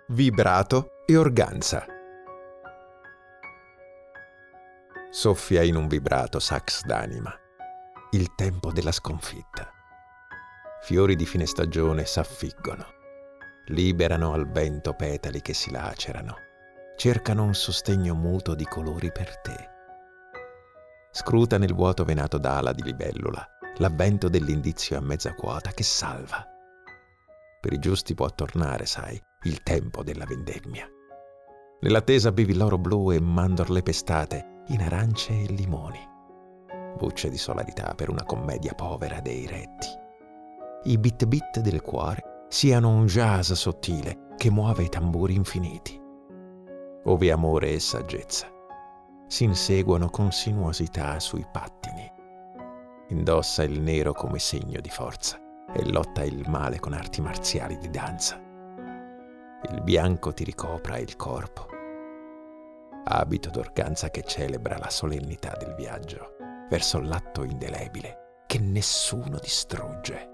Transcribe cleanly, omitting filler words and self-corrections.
Vibrato e organza. Soffia in un vibrato sax d'anima, il tempo della sconfitta. Fiori di fine stagione s'affiggono, liberano al vento petali che si lacerano, cercano un sostegno muto di colori per te. Scruta nel vuoto venato d'ala di libellula l'avvento dell'indizio a mezza quota che salva. Per i giusti può tornare, sai, il tempo della vendemmia. Nell'attesa bevi l'oro blu e mandorle pestate in arance e limoni. Bucce di solarità per una commedia povera dei retti. I bit-bit del cuore siano un jazz sottile che muove i tamburi infiniti. Ove amore e saggezza si inseguono con sinuosità sui pattini. Indossa il nero come segno di forza e lotta il male con arti marziali di danza. Il bianco ti ricopra il corpo, abito d'organza che celebra la solennità del viaggio verso l'atto indelebile che nessuno distrugge.